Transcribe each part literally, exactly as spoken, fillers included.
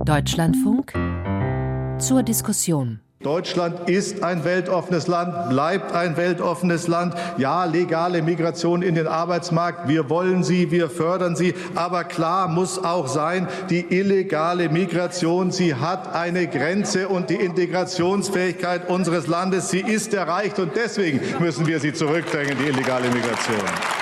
Deutschlandfunk zur Diskussion. Deutschland ist ein weltoffenes Land, bleibt ein weltoffenes Land. Ja, legale Migration in den Arbeitsmarkt, wir wollen sie, wir fördern sie. Aber klar muss auch sein, die illegale Migration, sie hat eine Grenze und die Integrationsfähigkeit unseres Landes, sie ist erreicht. Und deswegen müssen wir sie zurückdrängen, die illegale Migration.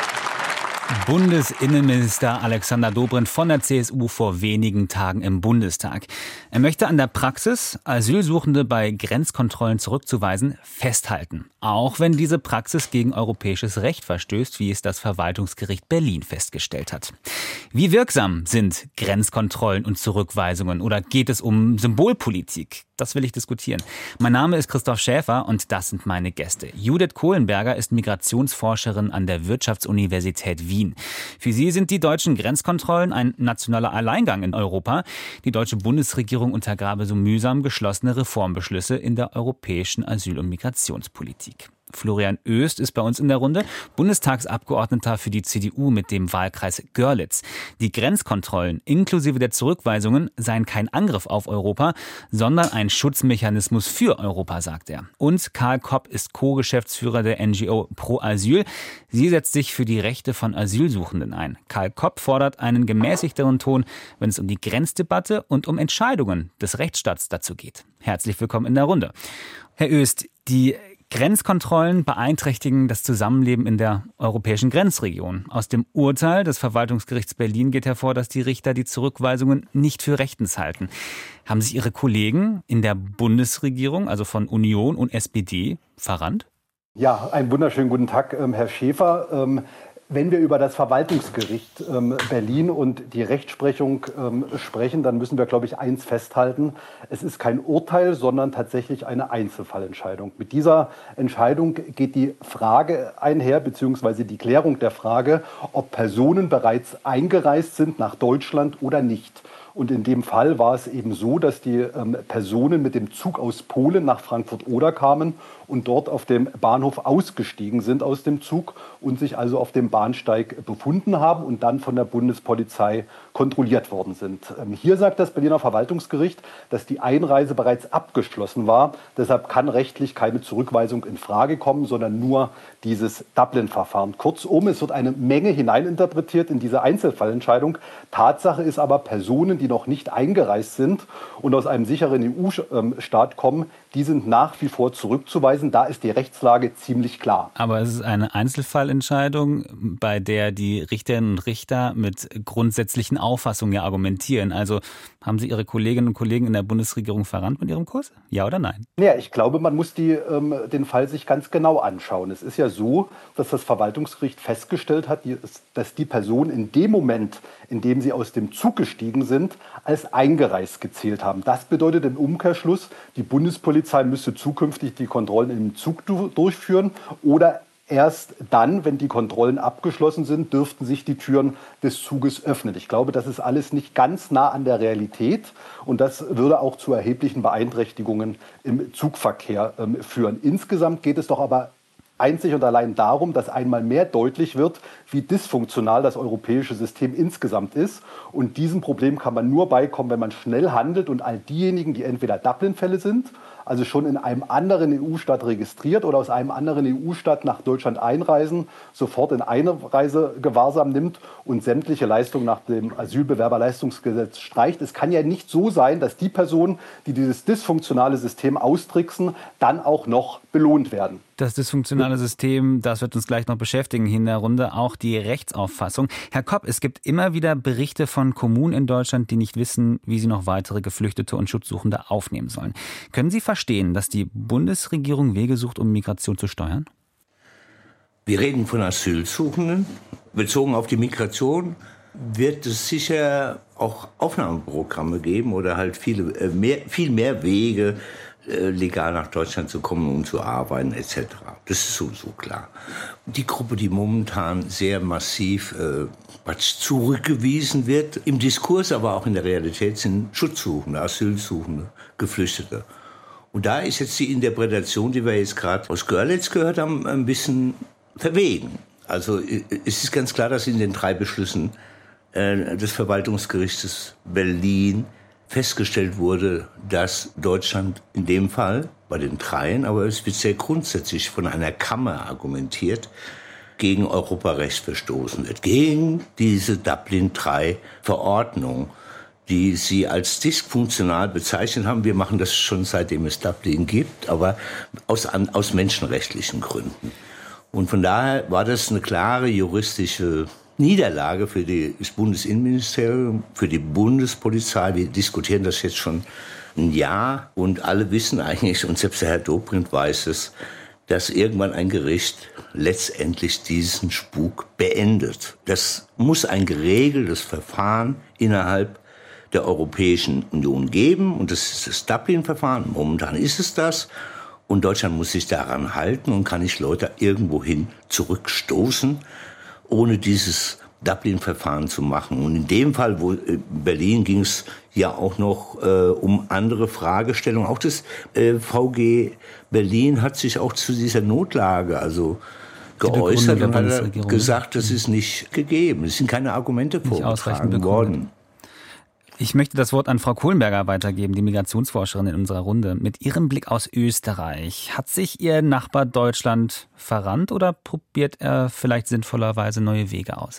Bundesinnenminister Alexander Dobrindt von der C S U vor wenigen Tagen im Bundestag. Er möchte an der Praxis, Asylsuchende bei Grenzkontrollen zurückzuweisen, festhalten. Auch wenn diese Praxis gegen europäisches Recht verstößt, wie es das Verwaltungsgericht Berlin festgestellt hat. Wie wirksam sind Grenzkontrollen und Zurückweisungen oder geht es um Symbolpolitik? Das will ich diskutieren. Mein Name ist Christoph Schäfer und das sind meine Gäste. Judith Kohlenberger ist Migrationsforscherin an der Wirtschaftsuniversität Wien. Für sie sind die deutschen Grenzkontrollen ein nationaler Alleingang in Europa. Die deutsche Bundesregierung untergrabe so mühsam geschlossene Reformbeschlüsse in der europäischen Asyl- und Migrationspolitik. Florian Oest ist bei uns in der Runde, Bundestagsabgeordneter für die C D U mit dem Wahlkreis Görlitz. Die Grenzkontrollen inklusive der Zurückweisungen seien kein Angriff auf Europa, sondern ein Schutzmechanismus für Europa, sagt er. Und Karl Kopp ist Co-Geschäftsführer der N G O Pro Asyl. Sie setzt sich für die Rechte von Asylsuchenden ein. Karl Kopp fordert einen gemäßigteren Ton, wenn es um die Grenzdebatte und um Entscheidungen des Rechtsstaats dazu geht. Herzlich willkommen in der Runde. Herr Oest, die Grenzkontrollen beeinträchtigen das Zusammenleben in der europäischen Grenzregion. Aus dem Urteil des Verwaltungsgerichts Berlin geht hervor, dass die Richter die Zurückweisungen nicht für rechtens halten. Haben sich Ihre Kollegen in der Bundesregierung, also von Union und S P D, verrannt? Ja, einen wunderschönen guten Tag, Herr Schäfer. Wenn wir über das Verwaltungsgericht ähm, Berlin und die Rechtsprechung ähm, sprechen, dann müssen wir, glaube ich, eins festhalten. Es ist kein Urteil, sondern tatsächlich eine Einzelfallentscheidung. Mit dieser Entscheidung geht die Frage einher, beziehungsweise die Klärung der Frage, ob Personen bereits eingereist sind nach Deutschland oder nicht. Und in dem Fall war es eben so, dass die ähm, Personen mit dem Zug aus Polen nach Frankfurt-Oder kamen und dort auf dem Bahnhof ausgestiegen sind aus dem Zug und sich also auf dem Bahnsteig befunden haben und dann von der Bundespolizei kontrolliert worden sind. Ähm, hier sagt das Berliner Verwaltungsgericht, dass die Einreise bereits abgeschlossen war. Deshalb kann rechtlich keine Zurückweisung in Frage kommen, sondern nur dieses Dublin-Verfahren. Kurzum, es wird eine Menge hineininterpretiert in diese Einzelfallentscheidung. Tatsache ist aber, Personen, die noch nicht eingereist sind und aus einem sicheren E U-Staat kommen, die sind nach wie vor zurückzuweisen. Da ist die Rechtslage ziemlich klar. Aber es ist eine Einzelfallentscheidung, bei der die Richterinnen und Richter mit grundsätzlichen Auffassungen ja argumentieren. Also haben Sie Ihre Kolleginnen und Kollegen in der Bundesregierung verrannt mit Ihrem Kurs? Ja oder nein? Ja, ich glaube, man muss die, ähm, den Fall sich ganz genau anschauen. Es ist ja so, dass das Verwaltungsgericht festgestellt hat, dass die Personen in dem Moment, in dem sie aus dem Zug gestiegen sind, als eingereist gezählt haben. Das bedeutet im Umkehrschluss, die Bundespolizei müsste zukünftig die Kontrollen im Zug durchführen oder erst dann, wenn die Kontrollen abgeschlossen sind, dürften sich die Türen des Zuges öffnen. Ich glaube, das ist alles nicht ganz nah an der Realität und das würde auch zu erheblichen Beeinträchtigungen im Zugverkehr ähm, führen. Insgesamt geht es doch aber einzig und allein darum, dass einmal mehr deutlich wird, wie dysfunktional das europäische System insgesamt ist. Und diesem Problem kann man nur beikommen, wenn man schnell handelt und all diejenigen, die entweder Dublin-Fälle sind, also schon in einem anderen E U-Staat registriert oder aus einem anderen E U-Staat nach Deutschland einreisen, sofort in Einreisegewahrsam nimmt und sämtliche Leistungen nach dem Asylbewerberleistungsgesetz streicht. Es kann ja nicht so sein, dass die Personen, die dieses dysfunktionale System austricksen, dann auch noch belohnt werden. Das dysfunktionale System, das wird uns gleich noch beschäftigen hier in der Runde, auch die Rechtsauffassung. Herr Kopp, es gibt immer wieder Berichte von Kommunen in Deutschland, die nicht wissen, wie sie noch weitere Geflüchtete und Schutzsuchende aufnehmen sollen. Können Sie verstehen, dass die Bundesregierung Wege sucht, um Migration zu steuern? Wir reden von Asylsuchenden. Bezogen auf die Migration wird es sicher auch Aufnahmeprogramme geben oder halt viele, mehr, viel mehr Wege, legal nach Deutschland zu kommen, um zu arbeiten et cetera. Das ist so, so klar. Die Gruppe, die momentan sehr massiv äh, zurückgewiesen wird, im Diskurs, aber auch in der Realität, sind Schutzsuchende, Asylsuchende, Geflüchtete. Und da ist jetzt die Interpretation, die wir jetzt gerade aus Görlitz gehört haben, ein bisschen verwegen. Also es ist ganz klar, dass in den drei Beschlüssen äh, des Verwaltungsgerichtes Berlin festgestellt wurde, dass Deutschland in dem Fall, bei den dreien, aber es wird sehr grundsätzlich von einer Kammer argumentiert, gegen Europarecht verstoßen wird, gegen diese Dublin drei Verordnung, die sie als dysfunktional bezeichnet haben. Wir machen das schon seitdem es Dublin gibt, aber aus, aus menschenrechtlichen Gründen. Und von daher war das eine klare juristische Niederlage für die, das Bundesinnenministerium, für die Bundespolizei. Wir diskutieren das jetzt schon ein Jahr und alle wissen eigentlich, und selbst der Herr Dobrindt weiß es, dass irgendwann ein Gericht letztendlich diesen Spuk beendet. Das muss ein geregeltes Verfahren innerhalb der Europäischen Union geben. Und das ist das Dublin-Verfahren. Momentan ist es das. Und Deutschland muss sich daran halten und kann nicht Leute irgendwohin zurückstoßen, ohne dieses Dublin-Verfahren zu machen. Und in dem Fall, wo in Berlin, ging es ja auch noch äh, um andere Fragestellungen. Auch das äh, V G Berlin hat sich auch zu dieser Notlage also geäußert und hat gesagt, das ist nicht gegeben. Es sind keine Argumente vorgetragen worden. Ich möchte das Wort an Frau Kohlenberger weitergeben, die Migrationsforscherin in unserer Runde. Mit Ihrem Blick aus Österreich, hat sich Ihr Nachbar Deutschland verrannt oder probiert er vielleicht sinnvollerweise neue Wege aus?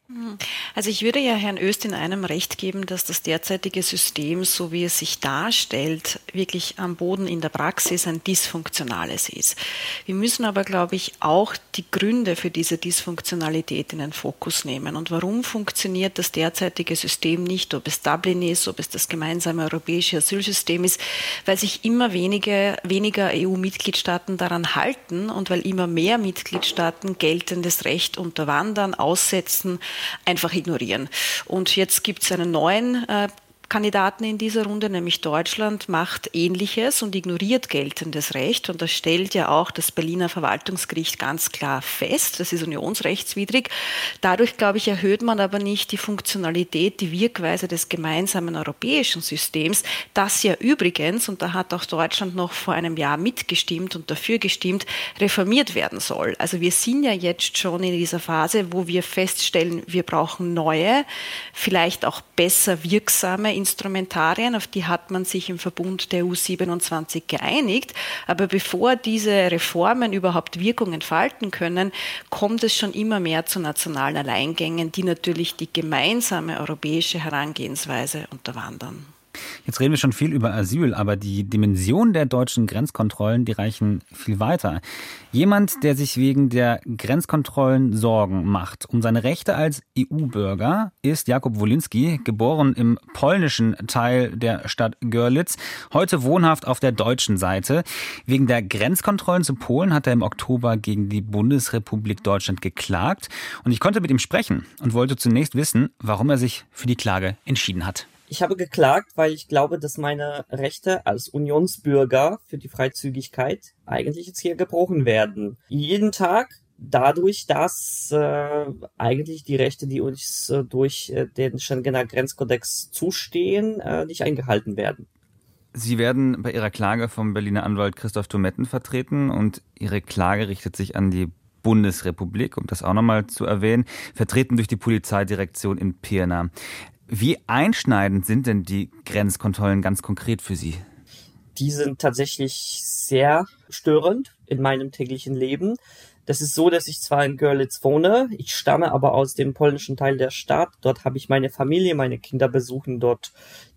Also ich würde ja Herrn Öst in einem Recht geben, dass das derzeitige System, so wie es sich darstellt, wirklich am Boden in der Praxis ein dysfunktionales ist. Wir müssen aber, glaube ich, auch die Gründe für diese Dysfunktionalität in den Fokus nehmen. Und warum funktioniert das derzeitige System nicht, ob es Dublin ist, ob es das gemeinsame europäische Asylsystem ist, weil sich immer wenige, weniger E U-Mitgliedstaaten daran halten und weil immer mehr Mitgliedstaaten geltendes Recht unterwandern, aussetzen, einfach ignorieren. Und jetzt gibt es einen neuen äh, Kandidaten in dieser Runde, nämlich Deutschland, macht Ähnliches und ignoriert geltendes Recht. Und das stellt ja auch das Berliner Verwaltungsgericht ganz klar fest. Das ist unionsrechtswidrig. Dadurch, glaube ich, erhöht man aber nicht die Funktionalität, die Wirkweise des gemeinsamen europäischen Systems, das ja übrigens, und da hat auch Deutschland noch vor einem Jahr mitgestimmt und dafür gestimmt, reformiert werden soll. Also wir sind ja jetzt schon in dieser Phase, wo wir feststellen, wir brauchen neue, vielleicht auch besser wirksame Instrumentarien, auf die hat man sich im Verbund der E U siebenundzwanzig geeinigt. Aber bevor diese Reformen überhaupt Wirkung entfalten können, kommt es schon immer mehr zu nationalen Alleingängen, die natürlich die gemeinsame europäische Herangehensweise unterwandern. Jetzt reden wir schon viel über Asyl, aber die Dimensionen der deutschen Grenzkontrollen, die reichen viel weiter. Jemand, der sich wegen der Grenzkontrollen Sorgen macht um seine Rechte als E U-Bürger, ist Jakub Wolinski, geboren im polnischen Teil der Stadt Görlitz, heute wohnhaft auf der deutschen Seite. Wegen der Grenzkontrollen zu Polen hat er im Oktober gegen die Bundesrepublik Deutschland geklagt. Und ich konnte mit ihm sprechen und wollte zunächst wissen, warum er sich für die Klage entschieden hat. Ich habe geklagt, weil ich glaube, dass meine Rechte als Unionsbürger für die Freizügigkeit eigentlich jetzt hier gebrochen werden. Jeden Tag dadurch, dass äh, eigentlich die Rechte, die uns äh, durch äh, den Schengener Grenzkodex zustehen, äh, nicht eingehalten werden. Sie werden bei Ihrer Klage vom Berliner Anwalt Christoph Tometten vertreten und Ihre Klage richtet sich an die Bundesrepublik, um das auch nochmal zu erwähnen, vertreten durch die Polizeidirektion in Pirna. Wie einschneidend sind denn die Grenzkontrollen ganz konkret für Sie? Die sind tatsächlich sehr störend in meinem täglichen Leben. Das ist so, dass ich zwar in Görlitz wohne, ich stamme aber aus dem polnischen Teil der Stadt. Dort habe ich meine Familie, meine Kinder besuchen dort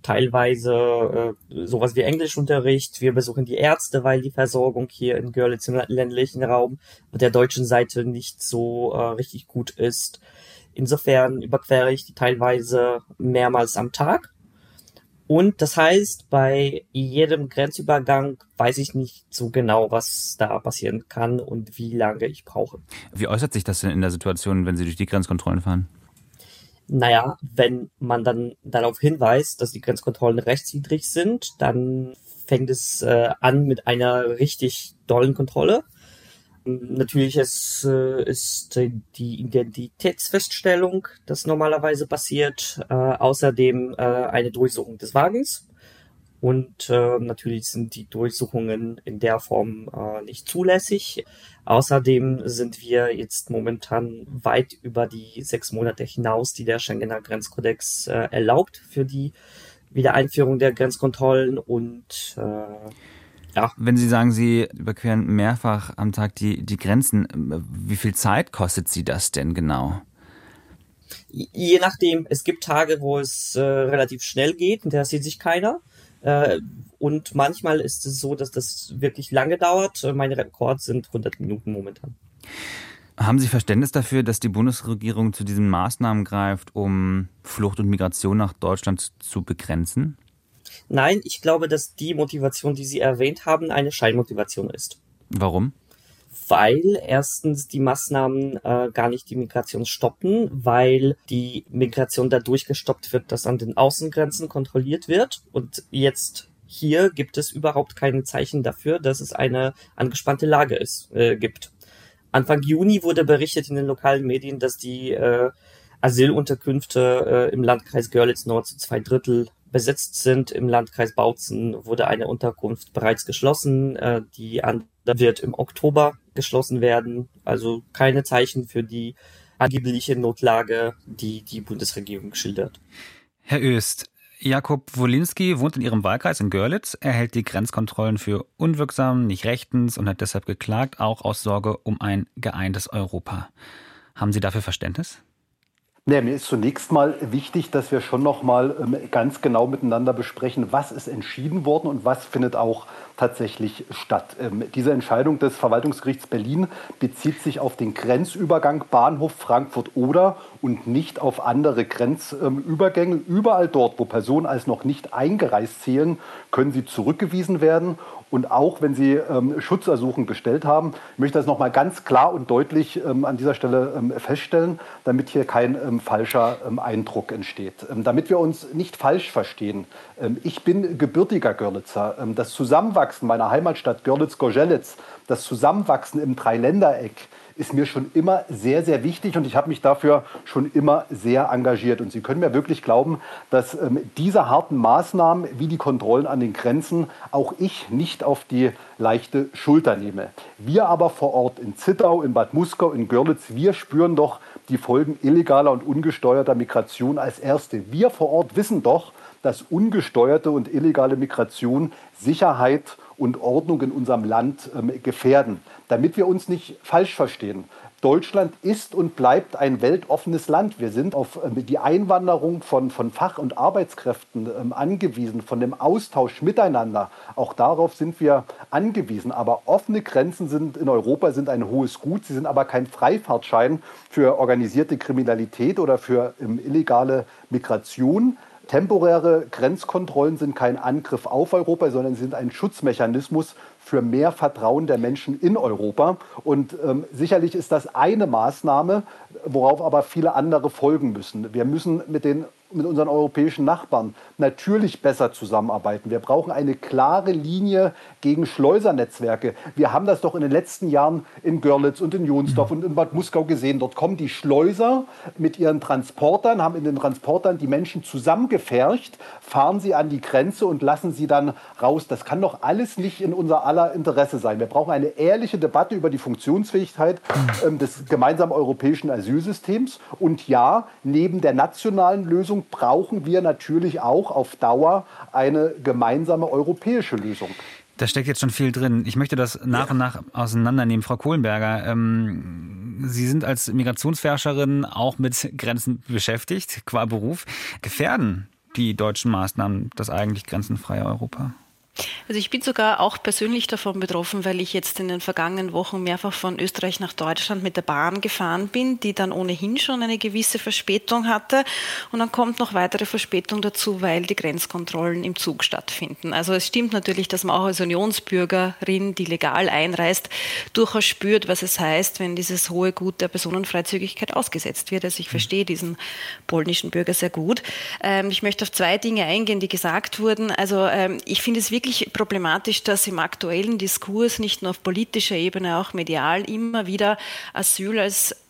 teilweise äh, sowas wie Englischunterricht. Wir besuchen die Ärzte, weil die Versorgung hier in Görlitz im ländlichen Raum auf der deutschen Seite nicht so äh, richtig gut ist. Insofern überquere ich die teilweise mehrmals am Tag. Und das heißt, bei jedem Grenzübergang weiß ich nicht so genau, was da passieren kann und wie lange ich brauche. Wie äußert sich das denn in der Situation, wenn Sie durch die Grenzkontrollen fahren? Naja, wenn man dann darauf hinweist, dass die Grenzkontrollen rechtswidrig sind, dann fängt es äh, an mit einer richtig dollen Kontrolle. Natürlich es, äh, ist die Identitätsfeststellung, das normalerweise passiert, äh, außerdem äh, eine Durchsuchung des Wagens und äh, natürlich sind die Durchsuchungen in der Form äh, nicht zulässig. Außerdem sind wir jetzt momentan weit über die sechs Monate hinaus, die der Schengener Grenzkodex äh, erlaubt für die Wiedereinführung der Grenzkontrollen und äh, ja. Wenn Sie sagen, Sie überqueren mehrfach am Tag die, die Grenzen, wie viel Zeit kostet Sie das denn genau? Je nachdem, es gibt Tage, wo es äh, relativ schnell geht, und da sieht sich keiner. Äh, und manchmal ist es so, dass das wirklich lange dauert. Meine Rekords sind hundert Minuten momentan. Haben Sie Verständnis dafür, dass die Bundesregierung zu diesen Maßnahmen greift, um Flucht und Migration nach Deutschland zu begrenzen? Nein, ich glaube, dass die Motivation, die Sie erwähnt haben, eine Scheinmotivation ist. Warum? Weil erstens die Maßnahmen äh, gar nicht die Migration stoppen, weil die Migration dadurch gestoppt wird, dass an den Außengrenzen kontrolliert wird. Und jetzt hier gibt es überhaupt keine Zeichen dafür, dass es eine angespannte Lage ist, äh, gibt. Anfang Juni wurde berichtet in den lokalen Medien, dass die äh, Asylunterkünfte äh, im Landkreis Görlitz Nord zu zwei Drittel besetzt sind. Im Landkreis Bautzen wurde eine Unterkunft bereits geschlossen. Äh, die andere wird im Oktober geschlossen werden. Also keine Zeichen für die angebliche Notlage, die die Bundesregierung schildert. Herr Oest, Jakob Wolinski wohnt in Ihrem Wahlkreis in Görlitz. Er hält die Grenzkontrollen für unwirksam, nicht rechtens und hat deshalb geklagt, auch aus Sorge um ein geeintes Europa. Haben Sie dafür Verständnis? Ja, mir ist zunächst mal wichtig, dass wir schon noch mal ähm, ganz genau miteinander besprechen, was ist entschieden worden und was findet auch tatsächlich statt. Ähm, diese Entscheidung des Verwaltungsgerichts Berlin bezieht sich auf den Grenzübergang Bahnhof Frankfurt-Oder und nicht auf andere Grenzübergänge. Ähm, Überall dort, wo Personen als noch nicht eingereist zählen, können sie zurückgewiesen werden. Und auch wenn Sie ähm, Schutzersuchen gestellt haben, ich möchte das nochmal ganz klar und deutlich ähm, an dieser Stelle ähm, feststellen, damit hier kein ähm, falscher ähm, Eindruck entsteht. Ähm, damit wir uns nicht falsch verstehen. Ähm, ich bin gebürtiger Görlitzer. Ähm, das Zusammenwachsen meiner Heimatstadt Görlitz-Gorzelitz, das Zusammenwachsen im Dreiländereck, ist mir schon immer sehr, sehr wichtig und ich habe mich dafür schon immer sehr engagiert. Und Sie können mir wirklich glauben, dass ähm, diese harten Maßnahmen wie die Kontrollen an den Grenzen auch ich nicht auf die leichte Schulter nehme. Wir aber vor Ort in Zittau, in Bad Muskau, in Görlitz, wir spüren doch die Folgen illegaler und ungesteuerter Migration als Erste. Wir vor Ort wissen doch, dass ungesteuerte und illegale Migration Sicherheit und Ordnung in unserem Land ähm, gefährden. Damit wir uns nicht falsch verstehen. Deutschland ist und bleibt ein weltoffenes Land. Wir sind auf ähm, die Einwanderung von, von Fach- und Arbeitskräften ähm, angewiesen, von dem Austausch miteinander. Auch darauf sind wir angewiesen. Aber offene Grenzen sind in Europa sind ein hohes Gut. Sie sind aber kein Freifahrtschein für organisierte Kriminalität oder für ähm, illegale Migration. Temporäre Grenzkontrollen sind kein Angriff auf Europa, sondern sind ein Schutzmechanismus für mehr Vertrauen der Menschen in Europa. Und ähm, sicherlich ist das eine Maßnahme, worauf aber viele andere folgen müssen. Wir müssen mit den mit unseren europäischen Nachbarn natürlich besser zusammenarbeiten. Wir brauchen eine klare Linie gegen Schleusernetzwerke. Wir haben das doch in den letzten Jahren in Görlitz und in Jonsdorf und in Bad Muskau gesehen. Dort kommen die Schleuser mit ihren Transportern, haben in den Transportern die Menschen zusammengepfercht, fahren sie an die Grenze und lassen sie dann raus. Das kann doch alles nicht in unser aller Interesse sein. Wir brauchen eine ehrliche Debatte über die Funktionsfähigkeit äh, des gemeinsamen europäischen Asylsystems. Und ja, neben der nationalen Lösung brauchen wir natürlich auch auf Dauer eine gemeinsame europäische Lösung. Da steckt jetzt schon viel drin. Ich möchte das nach und nach auseinandernehmen. Frau Kohlenberger, ähm, Sie sind als Migrationsforscherin auch mit Grenzen beschäftigt, qua Beruf. Gefährden die deutschen Maßnahmen das eigentlich grenzenfreie Europa? Also ich bin sogar auch persönlich davon betroffen, weil ich jetzt in den vergangenen Wochen mehrfach von Österreich nach Deutschland mit der Bahn gefahren bin, die dann ohnehin schon eine gewisse Verspätung hatte. Und dann kommt noch weitere Verspätung dazu, weil die Grenzkontrollen im Zug stattfinden. Also es stimmt natürlich, dass man auch als Unionsbürgerin, die legal einreist, durchaus spürt, was es heißt, wenn dieses hohe Gut der Personenfreizügigkeit ausgesetzt wird. Also ich verstehe diesen polnischen Bürger sehr gut. Ähm, ich möchte auf zwei Dinge eingehen, die gesagt wurden. Also ähm, ich finde es wirklich problematisch, dass im aktuellen Diskurs nicht nur auf politischer Ebene, auch medial immer wieder Asyl als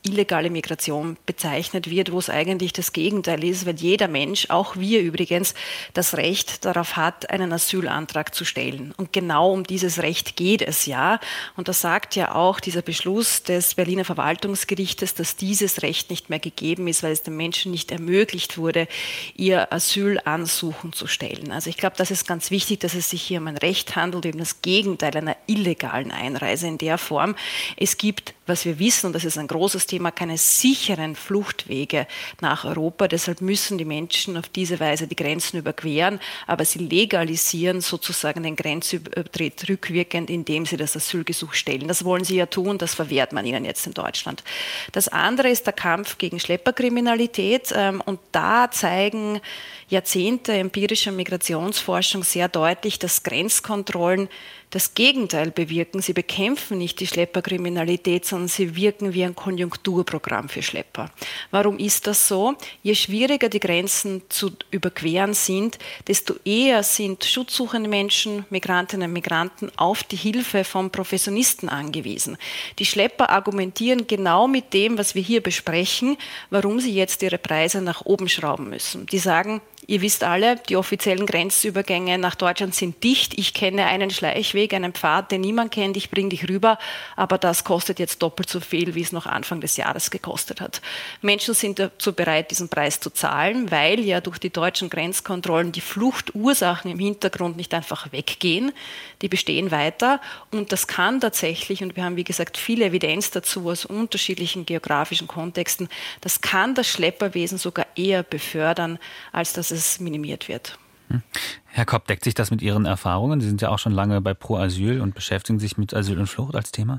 illegale Migration bezeichnet wird, wo es eigentlich das Gegenteil ist, weil jeder Mensch, auch wir übrigens, das Recht darauf hat, einen Asylantrag zu stellen. Und genau um dieses Recht geht es ja. Und das sagt ja auch dieser Beschluss des Berliner Verwaltungsgerichtes, dass dieses Recht nicht mehr gegeben ist, weil es den Menschen nicht ermöglicht wurde, ihr Asylansuchen zu stellen. Also ich glaube, das ist ganz wichtig, dass es sich hier um ein Recht handelt, eben das Gegenteil einer illegalen Einreise in der Form. Es gibt, was wir wissen, und das ist ein großes Thema, keine sicheren Fluchtwege nach Europa. Deshalb müssen die Menschen auf diese Weise die Grenzen überqueren, aber sie legalisieren sozusagen den Grenzübertritt rückwirkend, indem sie das Asylgesuch stellen. Das wollen sie ja tun, das verwehrt man ihnen jetzt in Deutschland. Das andere ist der Kampf gegen Schlepperkriminalität, und da zeigen Jahrzehnte empirischer Migrationsforschung sehr deutlich, dass Grenzkontrollen das Gegenteil bewirken. Sie bekämpfen nicht die Schlepperkriminalität, sondern sie wirken wie ein Konjunkturprogramm für Schlepper. Warum ist das so? Je schwieriger die Grenzen zu überqueren sind, desto eher sind schutzsuchende Menschen, Migrantinnen und Migranten auf die Hilfe von Professionisten angewiesen. Die Schlepper argumentieren genau mit dem, was wir hier besprechen, warum sie jetzt ihre Preise nach oben schrauben müssen. Die sagen, ihr wisst alle, die offiziellen Grenzübergänge nach Deutschland sind dicht. Ich kenne einen Schleichweg, einen Pfad, den niemand kennt. Ich bringe dich rüber, aber das kostet jetzt doppelt so viel, wie es noch Anfang des Jahres gekostet hat. Menschen sind dazu bereit, diesen Preis zu zahlen, weil ja durch die deutschen Grenzkontrollen die Fluchtursachen im Hintergrund nicht einfach weggehen. Die bestehen weiter und das kann tatsächlich, und wir haben wie gesagt viel Evidenz dazu aus unterschiedlichen geografischen Kontexten, das kann das Schlepperwesen sogar eher befördern, als dass es minimiert wird. Herr Kopp, deckt sich das mit Ihren Erfahrungen? Sie sind ja auch schon lange bei Pro Asyl und beschäftigen sich mit Asyl und Flucht als Thema.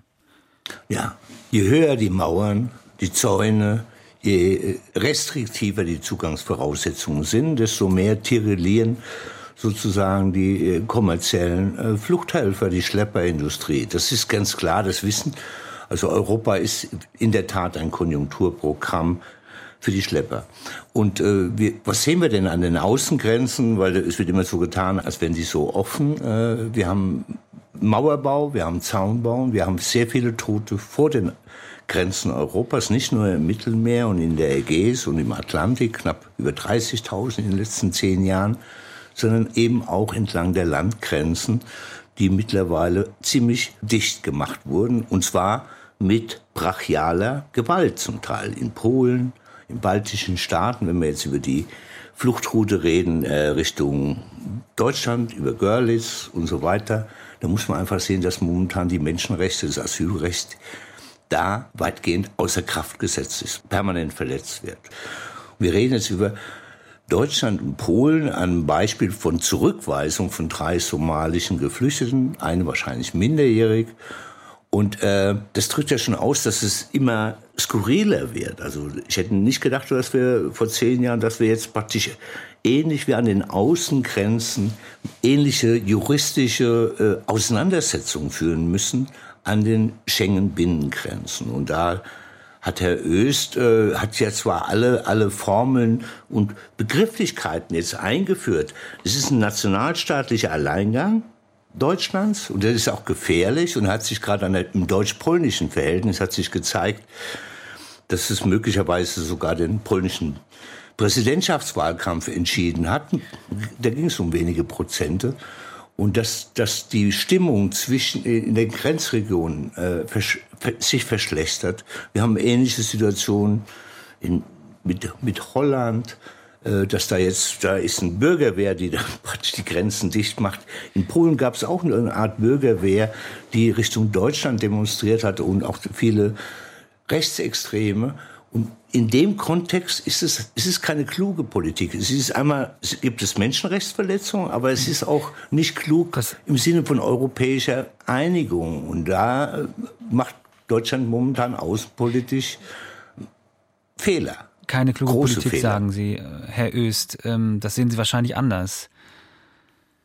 Ja, je höher die Mauern, die Zäune, je restriktiver die Zugangsvoraussetzungen sind, desto mehr tirillieren sozusagen die kommerziellen Fluchthelfer, die Schlepperindustrie. Das ist ganz klar, das Wissen. Also Europa ist in der Tat ein Konjunkturprogramm für die Schlepper. Und äh, wir, was sehen wir denn an den Außengrenzen? Weil es wird immer so getan, als wären die so offen. Äh, wir haben Mauerbau, wir haben Zaunbau, wir haben sehr viele Tote vor den Grenzen Europas, nicht nur im Mittelmeer und in der Ägäis und im Atlantik, knapp über dreißigtausend in den letzten zehn Jahren, sondern eben auch entlang der Landgrenzen, die mittlerweile ziemlich dicht gemacht wurden, und zwar mit brachialer Gewalt zum Teil in Polen, in baltischen Staaten, wenn wir jetzt über die Fluchtroute reden, äh, Richtung Deutschland, über Görlitz und so weiter, da muss man einfach sehen, dass momentan die Menschenrechte, das Asylrecht da weitgehend außer Kraft gesetzt ist, permanent verletzt wird. Wir reden jetzt über Deutschland und Polen, ein Beispiel von Zurückweisung von drei somalischen Geflüchteten, eine wahrscheinlich minderjährig. Und äh, das drückt ja schon aus, dass es immer skurriler wird. Also ich hätte nicht gedacht, dass wir vor zehn Jahren, dass wir jetzt praktisch ähnlich wie an den Außengrenzen ähnliche juristische äh, Auseinandersetzungen führen müssen an den Schengen-Binnengrenzen. Und da hat Herr Öst äh, hat ja zwar alle alle Formeln und Begrifflichkeiten jetzt eingeführt. Es ist ein nationalstaatlicher Alleingang Deutschlands, und das ist auch gefährlich, und hat sich gerade an der, im deutsch-polnischen Verhältnis hat sich gezeigt, dass es möglicherweise sogar den polnischen Präsidentschaftswahlkampf entschieden hat. Da ging es um wenige Prozente. Und dass, dass die Stimmung zwischen, in den Grenzregionen äh, versch, sich verschlechtert. Wir haben ähnliche Situationen in, mit, mit Holland, dass da jetzt, da ist ein Bürgerwehr, die dann praktisch die Grenzen dicht macht. In Polen gab es auch eine Art Bürgerwehr, die Richtung Deutschland demonstriert hatte, und auch viele Rechtsextreme. Und in dem Kontext ist es, es ist keine kluge Politik. Es ist einmal, es gibt es Menschenrechtsverletzungen, aber es ist auch nicht klug im Sinne von europäischer Einigung. Und da macht Deutschland momentan außenpolitisch Fehler. Keine kluge Große Politik, Fehler. sagen Sie, Herr Öst. Das sehen Sie wahrscheinlich anders.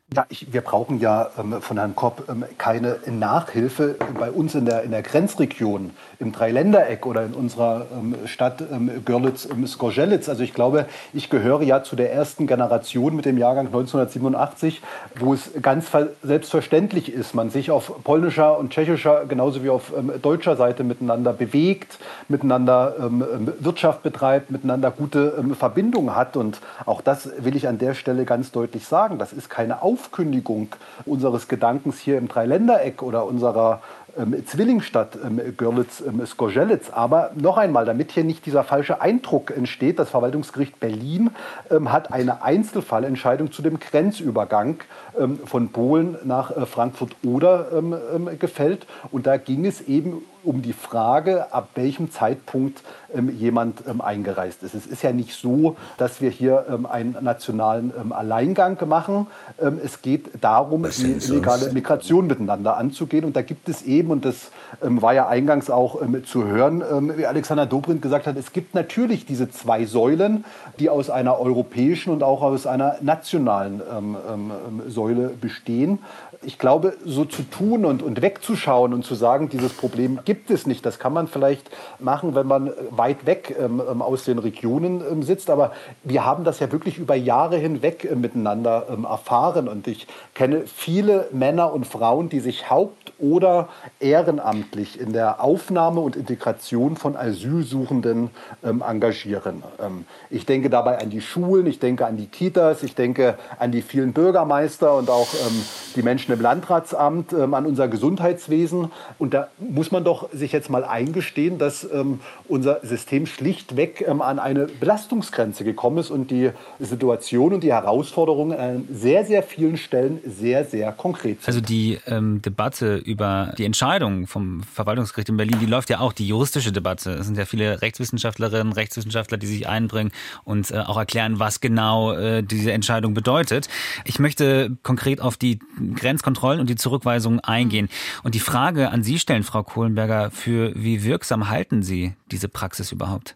Ja, ich, wir brauchen ja ähm, von Herrn Kopp ähm, keine Nachhilfe. Bei uns in der, in der Grenzregion, im Dreiländereck oder in unserer ähm, Stadt ähm, Görlitz-Skorzelitz. Also ich glaube, ich gehöre ja zu der ersten Generation mit dem Jahrgang neunzehnhundertsiebenundachtzig, wo es ganz selbstverständlich ist, man sich auf polnischer und tschechischer genauso wie auf ähm, deutscher Seite miteinander bewegt, miteinander ähm, Wirtschaft betreibt, miteinander gute ähm, Verbindungen hat. Und auch das will ich an der Stelle ganz deutlich sagen. Das ist keine Aufkündigung unseres Gedankens hier im Dreiländereck oder unserer ähm, Zwillingsstadt ähm, Görlitz-Skorzelitz. Ähm, Aber noch einmal, damit hier nicht dieser falsche Eindruck entsteht, das Verwaltungsgericht Berlin ähm, hat eine Einzelfallentscheidung zu dem Grenzübergang ähm, von Polen nach äh, Frankfurt-Oder ähm, ähm, gefällt. Und da ging es eben um die Frage, ab welchem Zeitpunkt ähm, jemand ähm, eingereist ist. Es ist ja nicht so, dass wir hier ähm, einen nationalen ähm, Alleingang machen. Ähm, es geht darum, die illegale Migration miteinander anzugehen. Und da gibt es eben, und das ähm, war ja eingangs auch ähm, zu hören, ähm, wie Alexander Dobrindt gesagt hat, es gibt natürlich diese zwei Säulen, die aus einer europäischen und auch aus einer nationalen ähm, ähm, Säule bestehen. Ich glaube, so zu tun und, und wegzuschauen und zu sagen, dieses Problem gibt es nicht, das kann man vielleicht machen, wenn man weit weg ähm, aus den Regionen ähm, sitzt. Aber wir haben das ja wirklich über Jahre hinweg äh, miteinander ähm, erfahren. Und ich kenne viele Männer und Frauen, die sich haupt- oder ehrenamtlich in der Aufnahme und Integration von Asylsuchenden ähm, engagieren. Ähm, ich denke dabei an die Schulen, ich denke an die Kitas, ich denke an die vielen Bürgermeister und auch ähm, die Menschen im Landratsamt, ähm, an unser Gesundheitswesen. Und da muss man doch sich jetzt mal eingestehen, dass ähm, unser System schlichtweg ähm, an eine Belastungsgrenze gekommen ist und die Situation und die Herausforderungen an sehr, sehr vielen Stellen sehr, sehr konkret sind. Also die ähm, Debatte über die Entscheidung vom Verwaltungsgericht in Berlin, die läuft ja auch, die juristische Debatte. Es sind ja viele Rechtswissenschaftlerinnen, Rechtswissenschaftler, die sich einbringen und äh, auch erklären, was genau äh, diese Entscheidung bedeutet. Ich möchte konkret auf die Grenzkontrollen und die Zurückweisungen eingehen. Und die Frage an Sie stellen, Frau Kohlenberger, für wie wirksam halten Sie diese Praxis überhaupt?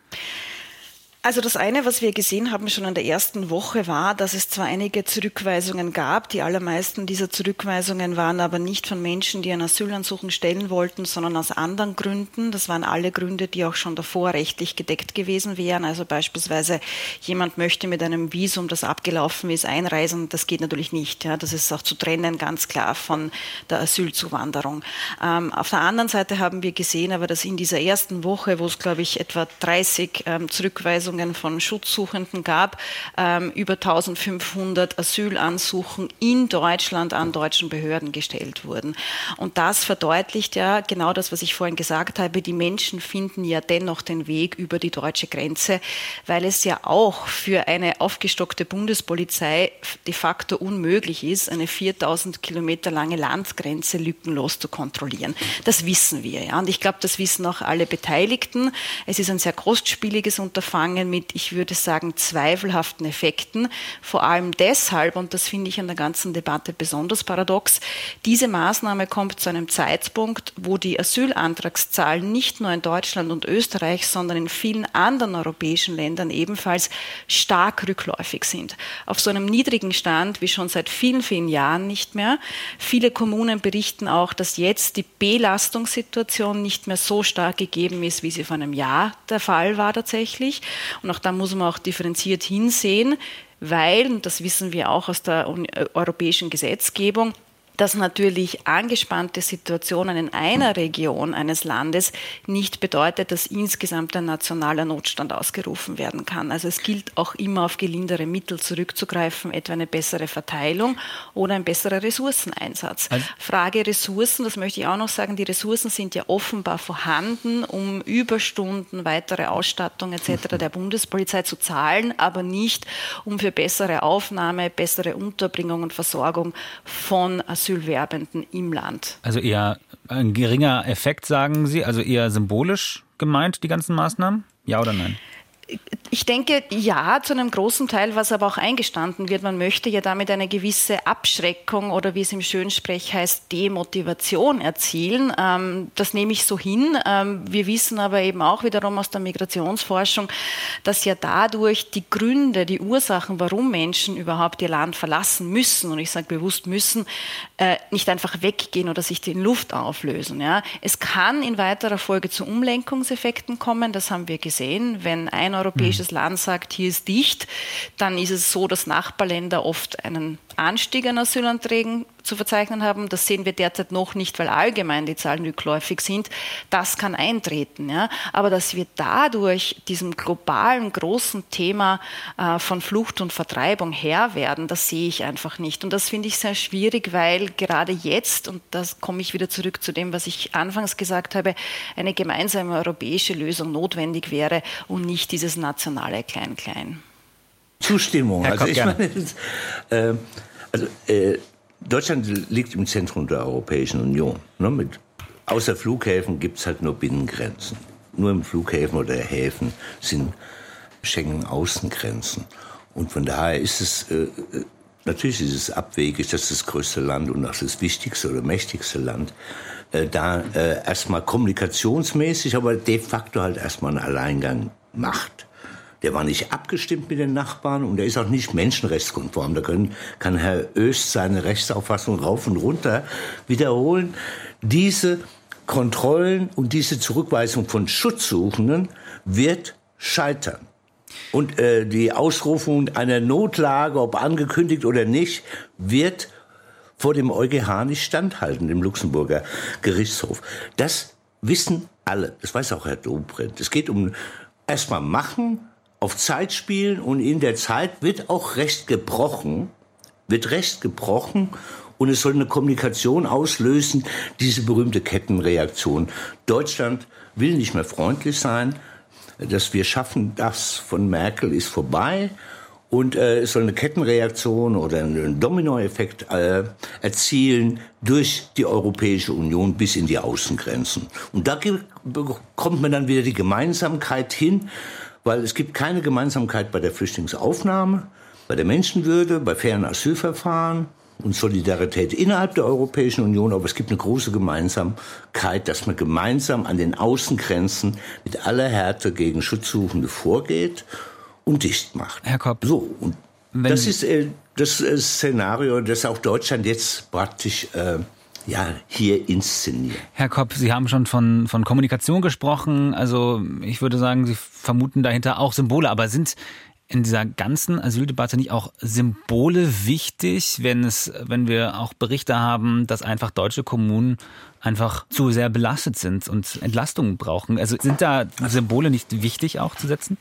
Also das eine, was wir gesehen haben schon in der ersten Woche, war, dass es zwar einige Zurückweisungen gab, die allermeisten dieser Zurückweisungen waren aber nicht von Menschen, die ein Asylansuchen stellen wollten, sondern aus anderen Gründen. Das waren alle Gründe, die auch schon davor rechtlich gedeckt gewesen wären. Also beispielsweise jemand möchte mit einem Visum, das abgelaufen ist, einreisen. Das geht natürlich nicht. Ja, das ist auch zu trennen, ganz klar, von der Asylzuwanderung. Ähm, auf der anderen Seite haben wir gesehen, aber dass in dieser ersten Woche, wo es, glaube ich, etwa dreißig ähm, Zurückweisungen von Schutzsuchenden gab, ähm, über eintausendfünfhundert Asylansuchen in Deutschland an deutschen Behörden gestellt wurden. Und das verdeutlicht ja genau das, was ich vorhin gesagt habe. Die Menschen finden ja dennoch den Weg über die deutsche Grenze, weil es ja auch für eine aufgestockte Bundespolizei de facto unmöglich ist, eine viertausend Kilometer lange Landgrenze lückenlos zu kontrollieren. Das wissen wir. Ja. Und ich glaube, das wissen auch alle Beteiligten. Es ist ein sehr kostspieliges Unterfangen mit, ich würde sagen, zweifelhaften Effekten. Vor allem deshalb, und das finde ich an der ganzen Debatte besonders paradox, diese Maßnahme kommt zu einem Zeitpunkt, wo die Asylantragszahlen nicht nur in Deutschland und Österreich, sondern in vielen anderen europäischen Ländern ebenfalls stark rückläufig sind. Auf so einem niedrigen Stand wie schon seit vielen, vielen Jahren nicht mehr. Viele Kommunen berichten auch, dass jetzt die Belastungssituation nicht mehr so stark gegeben ist, wie sie vor einem Jahr der Fall war tatsächlich. Und auch da muss man auch differenziert hinsehen, weil, und das wissen wir auch aus der europäischen Gesetzgebung, dass natürlich angespannte Situationen in einer Region eines Landes nicht bedeutet, dass insgesamt ein nationaler Notstand ausgerufen werden kann. Also es gilt auch immer auf gelindere Mittel zurückzugreifen, etwa eine bessere Verteilung oder ein besserer Ressourceneinsatz. Also Frage Ressourcen, das möchte ich auch noch sagen, die Ressourcen sind ja offenbar vorhanden, um Überstunden, weitere Ausstattung et cetera der Bundespolizei zu zahlen, aber nicht, um für bessere Aufnahme, bessere Unterbringung und Versorgung von Asylwerbenden im Land. Also eher ein geringer Effekt, sagen Sie, also eher symbolisch gemeint, die ganzen Maßnahmen? Ja oder nein? Ich Ich denke, ja, zu einem großen Teil, was aber auch eingestanden wird. Man möchte ja damit eine gewisse Abschreckung oder wie es im Schönsprech heißt, Demotivation erzielen. Ähm, das nehme ich so hin. Ähm, wir wissen aber eben auch wiederum aus der Migrationsforschung, dass ja dadurch die Gründe, die Ursachen, warum Menschen überhaupt ihr Land verlassen müssen, und ich sage bewusst müssen, äh, nicht einfach weggehen oder sich in Luft auflösen. Ja. Es kann in weiterer Folge zu Umlenkungseffekten kommen. Das haben wir gesehen. Wenn ein europäisches Land sagt, hier ist dicht, dann ist es so, dass Nachbarländer oft einen Anstieg an Asylanträgen zu verzeichnen haben. Das sehen wir derzeit noch nicht, weil allgemein die Zahlen rückläufig sind. Das kann eintreten. Ja. Aber dass wir dadurch diesem globalen, großen Thema äh, von Flucht und Vertreibung Herr werden, das sehe ich einfach nicht. Und das finde ich sehr schwierig, weil gerade jetzt, und das komme ich wieder zurück zu dem, was ich anfangs gesagt habe, eine gemeinsame europäische Lösung notwendig wäre und nicht dieses nationale Klein-Klein. Zustimmung. Herr also Kopp, ich meine, das, äh, also, äh, Deutschland liegt im Zentrum der Europäischen Union. Ne? Mit, außer Flughäfen gibt es halt nur Binnengrenzen. Nur im Flughäfen oder Häfen sind Schengen-Außengrenzen. Und von daher ist es, äh, natürlich ist es abwegig, dass das größte Land und auch das wichtigste oder mächtigste Land äh, da äh, erstmal kommunikationsmäßig, aber de facto halt erstmal einen Alleingang macht. Der war nicht abgestimmt mit den Nachbarn und der ist auch nicht menschenrechtskonform. Da können, kann Herr Öst seine Rechtsauffassung rauf und runter wiederholen. Diese Kontrollen und diese Zurückweisung von Schutzsuchenden wird scheitern. Und äh, die Ausrufung einer Notlage, ob angekündigt oder nicht, wird vor dem EuGH nicht standhalten, dem Luxemburger Gerichtshof. Das wissen alle. Das weiß auch Herr Dobrindt. Es geht um erstmal machen, auf Zeit spielen, und in der Zeit wird auch Recht gebrochen, wird Recht gebrochen und es soll eine Kommunikation auslösen, diese berühmte Kettenreaktion. Deutschland will nicht mehr freundlich sein, dass wir schaffen, das von Merkel ist vorbei, und äh, es soll eine Kettenreaktion oder einen Dominoeffekt äh, erzielen durch die Europäische Union bis in die Außengrenzen. Und da bekommt man dann wieder die Gemeinsamkeit hin, weil es gibt keine Gemeinsamkeit bei der Flüchtlingsaufnahme, bei der Menschenwürde, bei fairen Asylverfahren und Solidarität innerhalb der Europäischen Union. Aber es gibt eine große Gemeinsamkeit, dass man gemeinsam an den Außengrenzen mit aller Härte gegen Schutzsuchende vorgeht und dicht macht. Herr Kopp, so, und das ist äh, das äh, Szenario, das auch Deutschland jetzt praktisch äh, ja, hier inszeniert. Herr Kopp, Sie haben schon von, von Kommunikation gesprochen. Also ich würde sagen, Sie vermuten dahinter auch Symbole. Aber sind in dieser ganzen Asyldebatte nicht auch Symbole wichtig, wenn es, wenn wir auch Berichte haben, dass einfach deutsche Kommunen einfach zu sehr belastet sind und Entlastungen brauchen? Also sind da Symbole nicht wichtig auch zu setzen?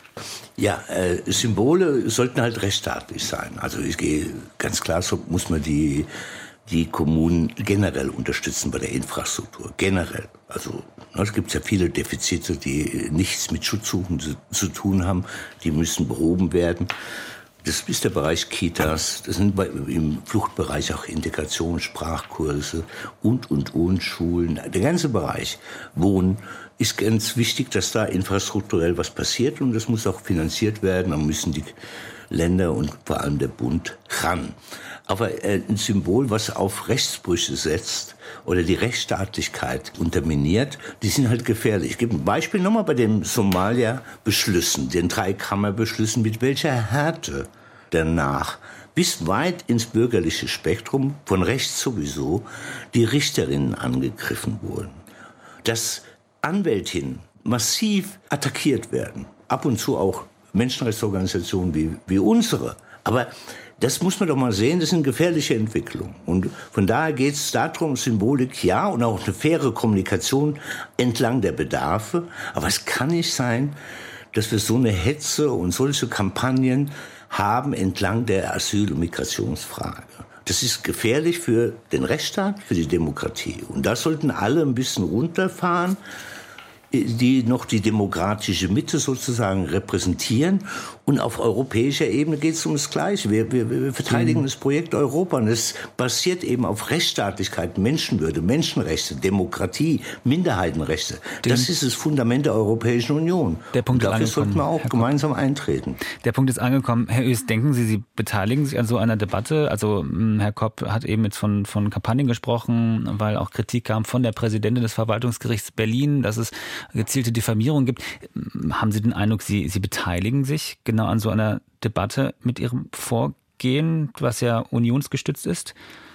Ja, äh, Symbole sollten halt rechtsstaatlich sein. Also ich gehe ganz klar, so muss man die die Kommunen generell unterstützen bei der Infrastruktur. Generell. Also es gibt ja viele Defizite, die nichts mit Schutzsuchen zu, zu tun haben. Die müssen behoben werden. Das ist der Bereich Kitas. Das sind bei, im Fluchtbereich auch Integration, Sprachkurse und, und, und Schulen. Der ganze Bereich Wohnen ist ganz wichtig, dass da infrastrukturell was passiert. Und das muss auch finanziert werden. Da müssen die Länder und vor allem der Bund ran. Aber äh, ein Symbol, was auf Rechtsbrüche setzt oder die Rechtsstaatlichkeit unterminiert, die sind halt gefährlich. Ich gebe ein Beispiel nochmal bei den Somalia-Beschlüssen, den Dreikammer-Beschlüssen, mit welcher Härte danach bis weit ins bürgerliche Spektrum, von rechts sowieso, die Richterinnen angegriffen wurden. Dass Anwältinnen massiv attackiert werden, ab und zu auch Menschenrechtsorganisationen wie, wie unsere. Aber das muss man doch mal sehen, das sind gefährliche Entwicklungen. Und von daher geht es darum, Symbolik, ja, und auch eine faire Kommunikation entlang der Bedarfe. Aber es kann nicht sein, dass wir so eine Hetze und solche Kampagnen haben entlang der Asyl- und Migrationsfrage. Das ist gefährlich für den Rechtsstaat, für die Demokratie. Und da sollten alle ein bisschen runterfahren, die noch die demokratische Mitte sozusagen repräsentieren Und auf europäischer Ebene geht es ums Gleiche. Wir, wir, wir verteidigen mhm. das Projekt Europa. Und es basiert eben auf Rechtsstaatlichkeit, Menschenwürde, Menschenrechte, Demokratie, Minderheitenrechte. Den, das ist das Fundament der Europäischen Union. Der Punkt und dafür ist sollten wir auch Herr gemeinsam Kopp. eintreten. Der Punkt ist angekommen. Herr Öst, denken Sie, Sie beteiligen sich an so einer Debatte? Also Herr Kopp hat eben jetzt von, von Kampagnen gesprochen, weil auch Kritik kam von der Präsidentin des Verwaltungsgerichts Berlin, dass es gezielte Diffamierung gibt. Haben Sie den Eindruck, Sie, Sie beteiligen sich genau an so einer Debatte mit Ihrem Vorgehen, was ja unionsgestützt ist?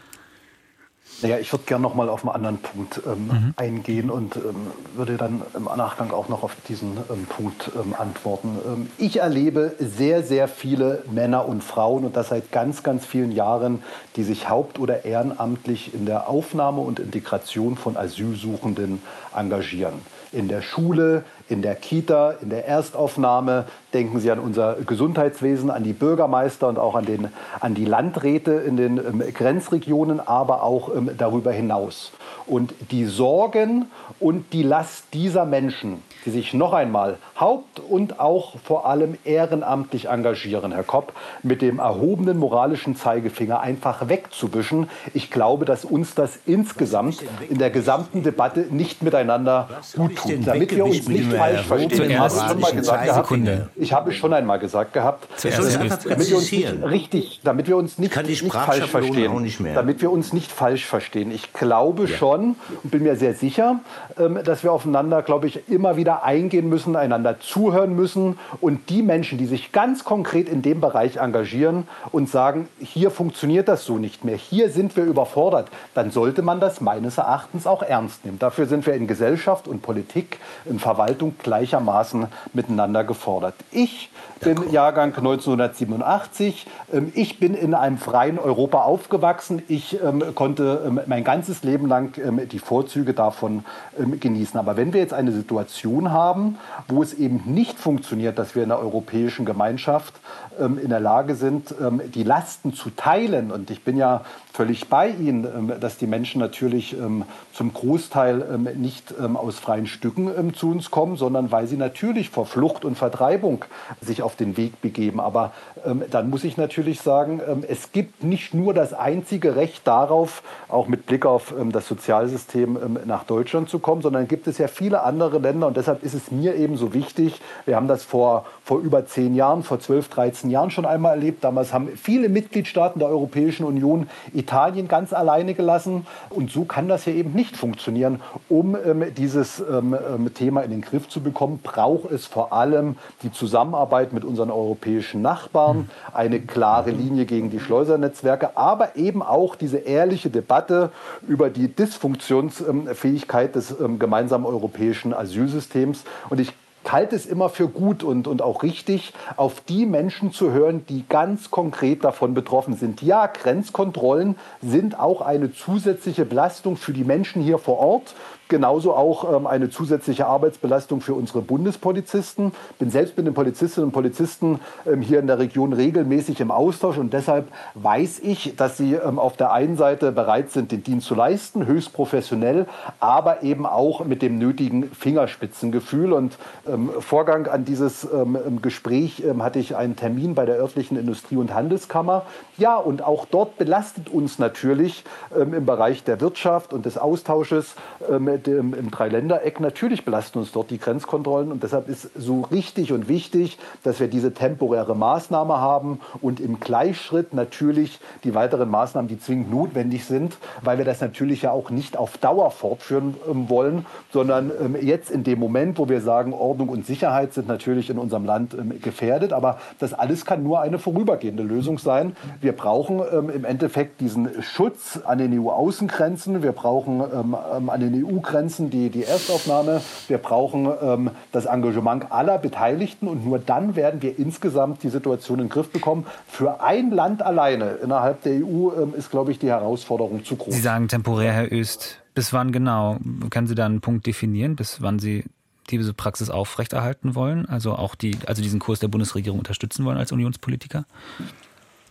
Naja, ich würde gerne noch mal auf einen anderen Punkt ähm, mhm. eingehen und ähm, würde dann im Nachgang auch noch auf diesen ähm, Punkt ähm, antworten. Ähm, ich erlebe sehr, sehr viele Männer und Frauen, und das seit ganz, ganz vielen Jahren, die sich haupt- oder ehrenamtlich in der Aufnahme und Integration von Asylsuchenden engagieren. In der Schule, in der Kita, in der Erstaufnahme. Denken Sie an unser Gesundheitswesen, an die Bürgermeister und auch an, den, an die Landräte in den ähm, Grenzregionen, aber auch ähm, darüber hinaus. Und die Sorgen und die Last dieser Menschen, die sich noch einmal haupt- und auch vor allem ehrenamtlich engagieren, Herr Kopp, mit dem erhobenen moralischen Zeigefinger einfach wegzuwischen. Ich glaube, dass uns das insgesamt in der gesamten Debatte nicht miteinander gut tut. Damit wir uns nicht falsch verstehen. Ich habe schon mal gesagt gehabt, ich habe schon einmal gesagt gehabt, damit wir uns nicht, richtig, damit wir uns nicht, nicht falsch verstehen. Nicht damit wir uns nicht falsch verstehen. Ich glaube ja. schon und bin mir sehr sicher, dass wir aufeinander, glaube ich, immer wieder eingehen müssen, einander zuhören müssen und die Menschen, die sich ganz konkret in dem Bereich engagieren und sagen, hier funktioniert das so nicht mehr, hier sind wir überfordert, dann sollte man das meines Erachtens auch ernst nehmen. Dafür sind wir in Gesellschaft und Politik, in Verwaltung gleichermaßen miteinander gefordert. Ich bin Jahrgang neunzehnhundertsiebenundachtzig. Ich bin in einem freien Europa aufgewachsen. Ich ähm, konnte ähm, mein ganzes Leben lang ähm, die Vorzüge davon ähm, genießen. Aber wenn wir jetzt eine Situation haben, wo es eben nicht funktioniert, dass wir in der europäischen Gemeinschaft ähm, in der Lage sind, ähm, die Lasten zu teilen, und ich bin ja völlig bei Ihnen, ähm, dass die Menschen natürlich ähm, zum Großteil ähm, nicht ähm, aus freien Stücken ähm, zu uns kommen, sondern weil sie natürlich vor Flucht und Vertreibung sich auf den Weg begeben. Aber ähm, dann muss ich natürlich sagen, ähm, es gibt nicht nur das einzige Recht darauf, auch mit Blick auf ähm, das Sozialsystem ähm, nach Deutschland zu kommen, sondern gibt es ja viele andere Länder, und deshalb ist es mir eben so wichtig, wir haben das vor, vor über zehn Jahren, vor zwölf, dreizehn Jahren schon einmal erlebt. Damals haben viele Mitgliedstaaten der Europäischen Union Italien ganz alleine gelassen, und so kann das ja eben nicht funktionieren. Um ähm, dieses ähm, Thema in den Griff zu bekommen, braucht es vor allem die Zusammenarbeit mit unseren europäischen Nachbarn, eine klare Linie gegen die Schleusernetzwerke, aber eben auch diese ehrliche Debatte über die Dysfunktionsfähigkeit des ähm, gemeinsamen europäischen Asylsystems. Und ich halte es immer für gut und, und auch richtig, auf die Menschen zu hören, die ganz konkret davon betroffen sind. Ja, Grenzkontrollen sind auch eine zusätzliche Belastung für die Menschen hier vor Ort. Genauso auch ähm, eine zusätzliche Arbeitsbelastung für unsere Bundespolizisten. Ich bin selbst mit den Polizistinnen und Polizisten ähm, hier in der Region regelmäßig im Austausch, und deshalb weiß ich, dass sie ähm, auf der einen Seite bereit sind, den Dienst zu leisten, höchst professionell, aber eben auch mit dem nötigen Fingerspitzengefühl. Und ähm, Vorgang an dieses ähm, Gespräch ähm, hatte ich einen Termin bei der örtlichen Industrie- und Handelskammer. Ja, und auch dort belastet uns natürlich ähm, im Bereich der Wirtschaft und des Austausches ähm, Im, im Dreiländereck, natürlich belasten uns dort die Grenzkontrollen, und deshalb ist so richtig und wichtig, dass wir diese temporäre Maßnahme haben und im Gleichschritt natürlich die weiteren Maßnahmen, die zwingend notwendig sind, weil wir das natürlich ja auch nicht auf Dauer fortführen ähm, wollen, sondern ähm, jetzt in dem Moment, wo wir sagen, Ordnung und Sicherheit sind natürlich in unserem Land ähm, gefährdet, aber das alles kann nur eine vorübergehende Lösung sein. Wir brauchen ähm, im Endeffekt diesen Schutz an den E U-Außengrenzen, wir brauchen ähm, an den E U Grenzen, die, die Erstaufnahme. Wir brauchen ähm, das Engagement aller Beteiligten, und nur dann werden wir insgesamt die Situation in den Griff bekommen. Für ein Land alleine innerhalb der E U ähm, ist, glaube ich, die Herausforderung zu groß. Sie sagen temporär, Herr Öst. Bis wann genau? Können Sie da einen Punkt definieren, bis wann Sie diese Praxis aufrechterhalten wollen? Also auch die, also diesen Kurs der Bundesregierung unterstützen wollen als Unionspolitiker?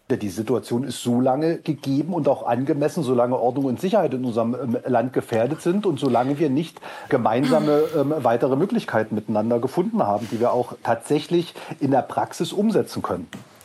Die Situation ist so lange gegeben und auch angemessen, solange Ordnung und Sicherheit in unserem ähm, Land gefährdet sind und solange wir nicht gemeinsame ähm, weitere Möglichkeiten miteinander gefunden haben, die wir auch tatsächlich in der Praxis umsetzen können.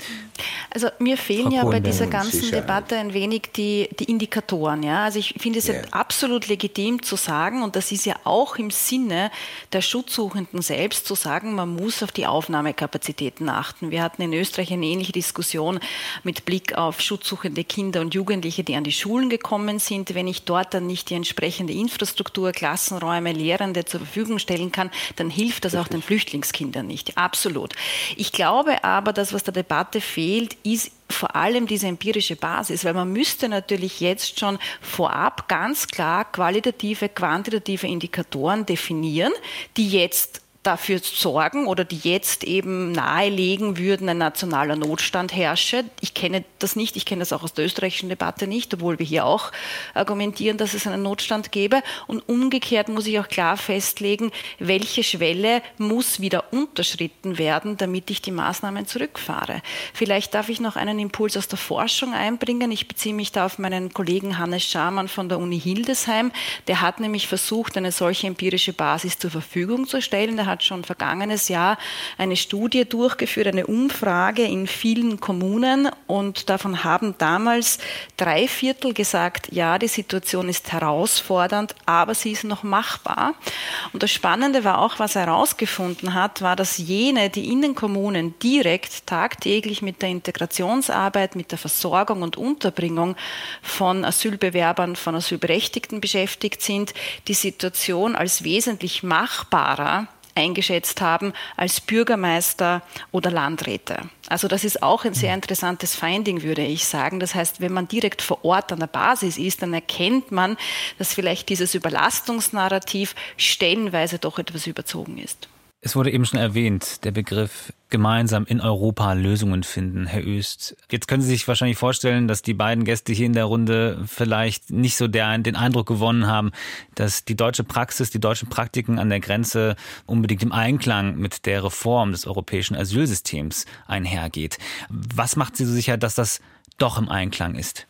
Also mir fehlen ja bei dieser ganzen Debatte ein wenig die, die Indikatoren. Ja? Also ich finde es ja absolut legitim zu sagen, und das ist ja auch im Sinne der Schutzsuchenden selbst, zu sagen, man muss auf die Aufnahmekapazitäten achten. Wir hatten in Österreich eine ähnliche Diskussion mit Blick auf schutzsuchende Kinder und Jugendliche, die an die Schulen gekommen sind. Wenn ich dort dann nicht die entsprechende Infrastruktur, Klassenräume, Lehrende zur Verfügung stellen kann, dann hilft das auch den Flüchtlingskindern nicht. Absolut. Ich glaube aber, dass was der Debatte fehlt, ist vor allem diese empirische Basis, weil man müsste natürlich jetzt schon vorab ganz klar qualitative, quantitative Indikatoren definieren, die jetzt dafür sorgen oder die jetzt eben nahelegen würden, ein nationaler Notstand herrsche. Ich kenne das nicht, ich kenne das auch aus der österreichischen Debatte nicht, obwohl wir hier auch argumentieren, dass es einen Notstand gäbe. Und umgekehrt muss ich auch klar festlegen, welche Schwelle muss wieder unterschritten werden, damit ich die Maßnahmen zurückfahre. Vielleicht darf ich noch einen Impuls aus der Forschung einbringen. Ich beziehe mich da auf meinen Kollegen Hannes Schamann von der Uni Hildesheim. Der hat nämlich versucht, eine solche empirische Basis zur Verfügung zu stellen. Der hat schon vergangenes Jahr eine Studie durchgeführt, eine Umfrage in vielen Kommunen, und davon haben damals drei Viertel gesagt, ja, die Situation ist herausfordernd, aber sie ist noch machbar. Und das Spannende war auch, was er herausgefunden hat, war, dass jene, die in den Kommunen direkt tagtäglich mit der Integrationsarbeit, mit der Versorgung und Unterbringung von Asylbewerbern, von Asylberechtigten beschäftigt sind, die Situation als wesentlich machbarer eingeschätzt haben als Bürgermeister oder Landräte. Also das ist auch ein sehr interessantes Finding, würde ich sagen. Das heißt, wenn man direkt vor Ort an der Basis ist, dann erkennt man, dass vielleicht dieses Überlastungsnarrativ stellenweise doch etwas überzogen ist. Es wurde eben schon erwähnt, der Begriff gemeinsam in Europa Lösungen finden, Herr Oest. Jetzt können Sie sich wahrscheinlich vorstellen, dass die beiden Gäste hier in der Runde vielleicht nicht so der, den Eindruck gewonnen haben, dass die deutsche Praxis, die deutschen Praktiken an der Grenze unbedingt im Einklang mit der Reform des europäischen Asylsystems einhergeht. Was macht Sie so sicher, dass das doch im Einklang ist?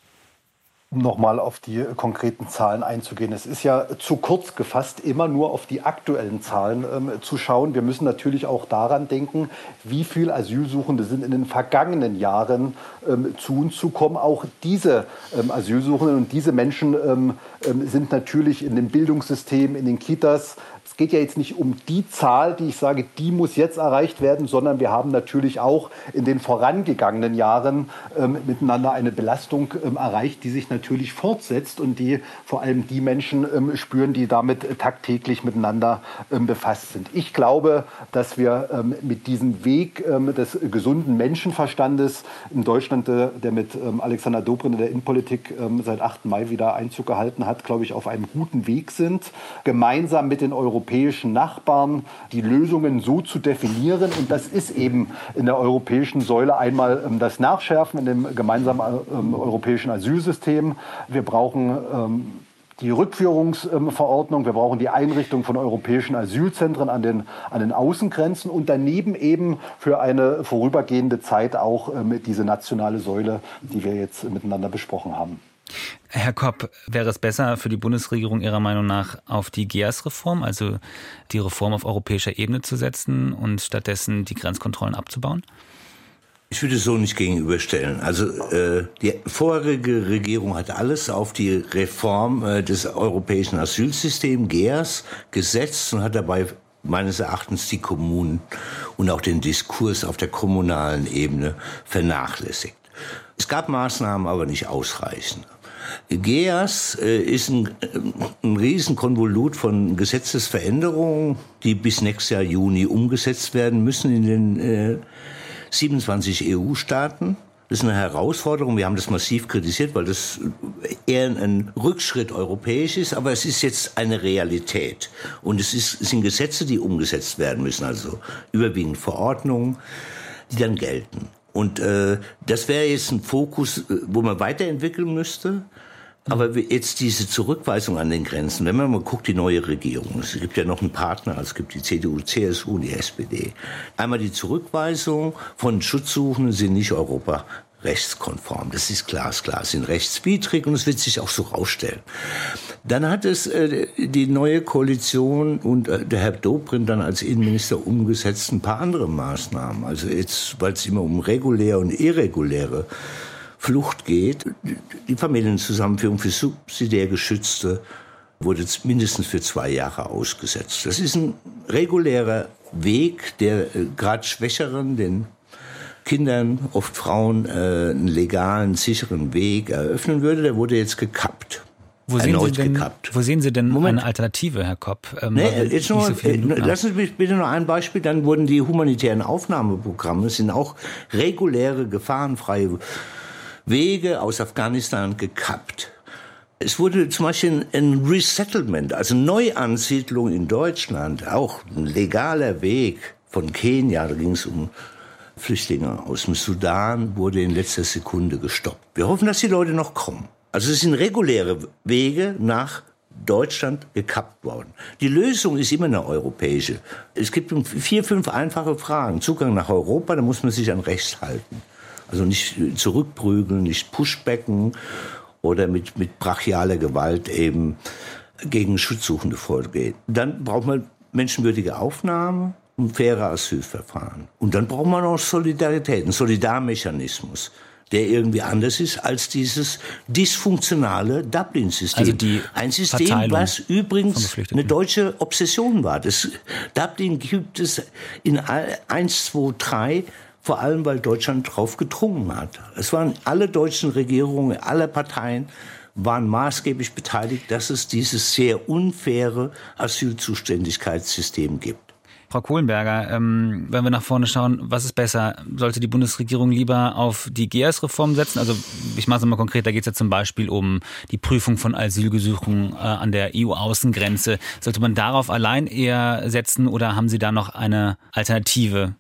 Um nochmal auf die konkreten Zahlen einzugehen. Es ist ja zu kurz gefasst, immer nur auf die aktuellen Zahlen ähm, zu schauen. Wir müssen natürlich auch daran denken, wie viele Asylsuchende sind in den vergangenen Jahren ähm, zu uns gekommen. Auch diese ähm, Asylsuchenden und diese Menschen ähm, ähm, sind natürlich in dem Bildungssystem, in den Kitas. Es geht ja jetzt nicht um die Zahl, die ich sage, die muss jetzt erreicht werden, sondern wir haben natürlich auch in den vorangegangenen Jahren ähm, miteinander eine Belastung ähm, erreicht, die sich natürlich fortsetzt und die vor allem die Menschen ähm, spüren, die damit äh, tagtäglich miteinander ähm, befasst sind. Ich glaube, dass wir ähm, mit diesem Weg ähm, des gesunden Menschenverstandes in Deutschland, äh, der mit ähm, Alexander Dobrindt in der Innenpolitik ähm, seit achten Mai wieder Einzug gehalten hat, glaube ich, auf einem guten Weg sind, gemeinsam mit den Europäern europäischen Nachbarn die Lösungen so zu definieren. Und das ist eben in der europäischen Säule einmal ähm, das Nachschärfen in dem gemeinsamen ähm, europäischen Asylsystem. Wir brauchen ähm, die Rückführungsverordnung, wir brauchen die Einrichtung von europäischen Asylzentren an den, an den Außengrenzen und daneben eben für eine vorübergehende Zeit auch ähm, diese nationale Säule, die wir jetzt miteinander besprochen haben. Herr Kopp, wäre es besser für die Bundesregierung Ihrer Meinung nach auf die G E A S-Reform, also die Reform auf europäischer Ebene zu setzen und stattdessen die Grenzkontrollen abzubauen? Ich würde es so nicht gegenüberstellen. Also äh, die vorherige Regierung hat alles auf die Reform äh, des europäischen Asylsystems G E A S gesetzt und hat dabei meines Erachtens die Kommunen und auch den Diskurs auf der kommunalen Ebene vernachlässigt. Es gab Maßnahmen, aber nicht ausreichend. G E A S äh, ist ein, ein Riesenkonvolut von Gesetzesveränderungen, die bis nächstes Jahr Juni umgesetzt werden müssen in den äh, siebenundzwanzig E U-Staaten. Das ist eine Herausforderung. Wir haben das massiv kritisiert, weil das eher ein Rückschritt europäisch ist. Aber es ist jetzt eine Realität. Und es, ist, es sind Gesetze, die umgesetzt werden müssen. Also überwiegend Verordnungen, die dann gelten. Und äh, das wäre jetzt ein Fokus, wo man weiterentwickeln müsste. Aber jetzt diese Zurückweisung an den Grenzen, wenn man mal guckt, die neue Regierung, es gibt ja noch einen Partner, es gibt die C D U, C S U und die S P D. Einmal die Zurückweisung von Schutzsuchenden sind nicht Europa rechtskonform. Das ist glasklar, sind rechtswidrig und es wird sich auch so rausstellen. Dann hat es äh, die neue Koalition und äh, der Herr Dobrindt dann als Innenminister umgesetzt ein paar andere Maßnahmen. Also jetzt, weil es immer um reguläre und irreguläre Flucht geht, die Familienzusammenführung für subsidiär Geschützte wurde jetzt mindestens für zwei Jahre ausgesetzt. Das ist ein regulärer Weg, der äh, gerade Schwächeren, den Kindern, oft Frauen, äh, einen legalen, sicheren Weg eröffnen würde. Der wurde jetzt gekappt. Wo sehen, Sie denn, wo sehen Sie denn Moment. eine Alternative, Herr Kopp? Ähm, nee, jetzt noch, so äh, lassen Sie mich bitte noch ein Beispiel. Dann wurden die humanitären Aufnahmeprogramme, das sind auch reguläre, gefahrenfreie Wege aus Afghanistan gekappt. Es wurde zum Beispiel ein Resettlement, also Neuansiedlung in Deutschland, auch ein legaler Weg von Kenia, da ging es um Flüchtlinge aus dem Sudan, wurde in letzter Sekunde gestoppt. Wir hoffen, dass die Leute noch kommen. Also es sind reguläre Wege nach Deutschland gekappt worden. Die Lösung ist immer eine europäische. Es gibt vier, fünf einfache Fragen. Zugang nach Europa, da muss man sich an Recht halten. Also nicht zurückprügeln, nicht pushbacken oder mit, mit brachialer Gewalt eben gegen Schutzsuchende vorgehen. Dann braucht man menschenwürdige Aufnahme und faire Asylverfahren. Und dann braucht man auch Solidarität, einen Solidarmechanismus, der irgendwie anders ist als dieses dysfunktionale Dublin-System. Also die ein System, Verteilung was übrigens eine deutsche Obsession war. Das Dublin gibt es in eins, zwei, drei, vor allem weil Deutschland drauf gedrungen hat. Es waren alle deutschen Regierungen, alle Parteien waren maßgeblich beteiligt, dass es dieses sehr unfaire Asylzuständigkeitssystem gibt. Frau Kohlenberger, ähm, wenn wir nach vorne schauen, was ist besser? Sollte die Bundesregierung lieber auf die G E A S-Reform setzen? Also ich mache es mal konkret, da geht es ja zum Beispiel um die Prüfung von Asylgesuchen äh, an der E U-Außengrenze. Sollte man darauf allein eher setzen oder haben Sie da noch eine Alternative?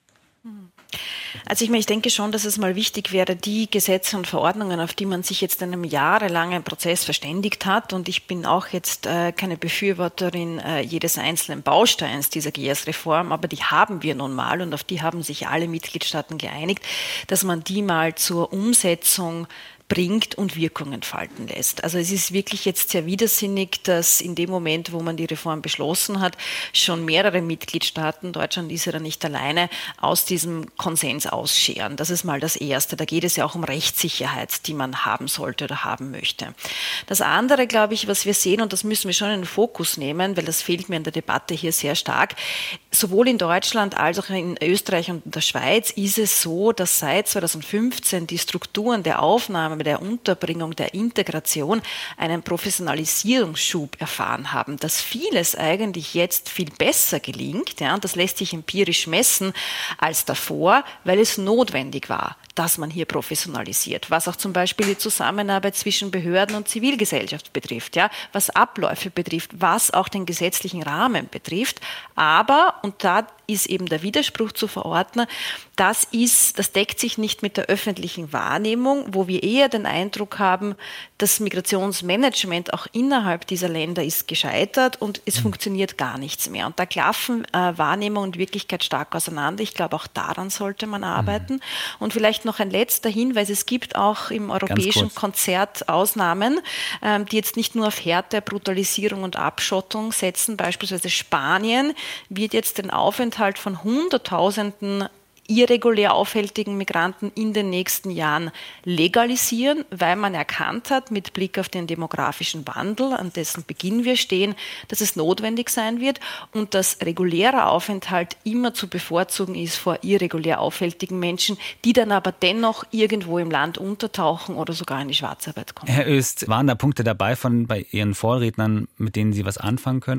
Also ich meine, ich denke schon, dass es mal wichtig wäre, die Gesetze und Verordnungen, auf die man sich jetzt in einem jahrelangen Prozess verständigt hat, und ich bin auch jetzt äh, keine Befürworterin äh, jedes einzelnen Bausteins dieser G E A S-Reform, aber die haben wir nun mal und auf die haben sich alle Mitgliedstaaten geeinigt, dass man die mal zur Umsetzung bringt und Wirkung entfalten lässt. Also es ist wirklich jetzt sehr widersinnig, dass in dem Moment, wo man die Reform beschlossen hat, schon mehrere Mitgliedstaaten, Deutschland ist ja da nicht alleine, aus diesem Konsens ausscheren. Das ist mal das Erste. Da geht es ja auch um Rechtssicherheit, die man haben sollte oder haben möchte. Das andere, glaube ich, was wir sehen, und das müssen wir schon in den Fokus nehmen, weil das fehlt mir in der Debatte hier sehr stark, sowohl in Deutschland als auch in Österreich und in der Schweiz ist es so, dass seit zweitausendfünfzehn die Strukturen der Aufnahme, der Unterbringung, der Integration einen Professionalisierungsschub erfahren haben, dass vieles eigentlich jetzt viel besser gelingt, ja, und das lässt sich empirisch messen als davor, weil es notwendig war, dass man hier professionalisiert, was auch zum Beispiel die Zusammenarbeit zwischen Behörden und Zivilgesellschaft betrifft, ja, was Abläufe betrifft, was auch den gesetzlichen Rahmen betrifft. Aber, und da ist eben der Widerspruch zu verorten, das ist, das deckt sich nicht mit der öffentlichen Wahrnehmung, wo wir eher den Eindruck haben, das Migrationsmanagement auch innerhalb dieser Länder ist gescheitert und es mhm. funktioniert gar nichts mehr. Und da klaffen äh, Wahrnehmung und Wirklichkeit stark auseinander. Ich glaube, auch daran sollte man arbeiten. Mhm. Und vielleicht noch ein letzter Hinweis, es gibt auch im europäischen Konzert Ausnahmen, ähm, die jetzt nicht nur auf Härte, Brutalisierung und Abschottung setzen. Beispielsweise Spanien wird jetzt den Aufenthalt von Hunderttausenden irregulär aufhältigen Migranten in den nächsten Jahren legalisieren, weil man erkannt hat, mit Blick auf den demografischen Wandel, an dessen Beginn wir stehen, dass es notwendig sein wird und dass regulärer Aufenthalt immer zu bevorzugen ist vor irregulär aufhältigen Menschen, die dann aber dennoch irgendwo im Land untertauchen oder sogar in die Schwarzarbeit kommen. Herr Oest, waren da Punkte dabei von bei Ihren Vorrednern, mit denen Sie was anfangen können?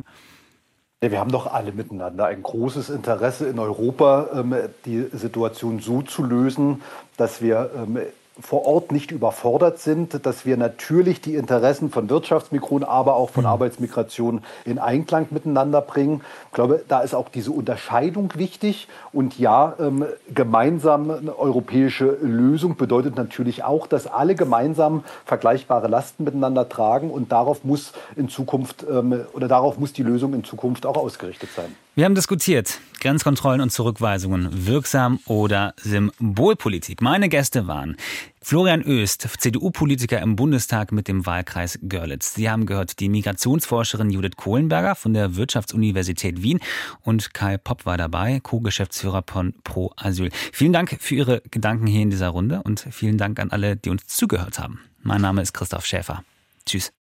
Ja, wir haben doch alle miteinander ein großes Interesse in Europa, ähm, die Situation so zu lösen, dass wir ähm, vor Ort nicht überfordert sind, dass wir natürlich die Interessen von Wirtschaftsmigration, aber auch von mhm. Arbeitsmigration in Einklang miteinander bringen. Ich glaube, da ist auch diese Unterscheidung wichtig. Und ja, ähm, gemeinsam eine europäische Lösung bedeutet natürlich auch, dass alle gemeinsam vergleichbare Lasten miteinander tragen. Und darauf muss in Zukunft ähm, oder darauf muss die Lösung in Zukunft auch ausgerichtet sein. Wir haben diskutiert, Grenzkontrollen und Zurückweisungen, wirksam oder Symbolpolitik. Meine Gäste waren Florian Oest, C D U-Politiker im Bundestag mit dem Wahlkreis Görlitz. Sie haben gehört die Migrationsforscherin Judith Kohlenberger von der Wirtschaftsuniversität Wien und Kai Popp war dabei, Co-Geschäftsführer von Pro Asyl. Vielen Dank für Ihre Gedanken hier in dieser Runde und vielen Dank an alle, die uns zugehört haben. Mein Name ist Christoph Schäfer. Tschüss.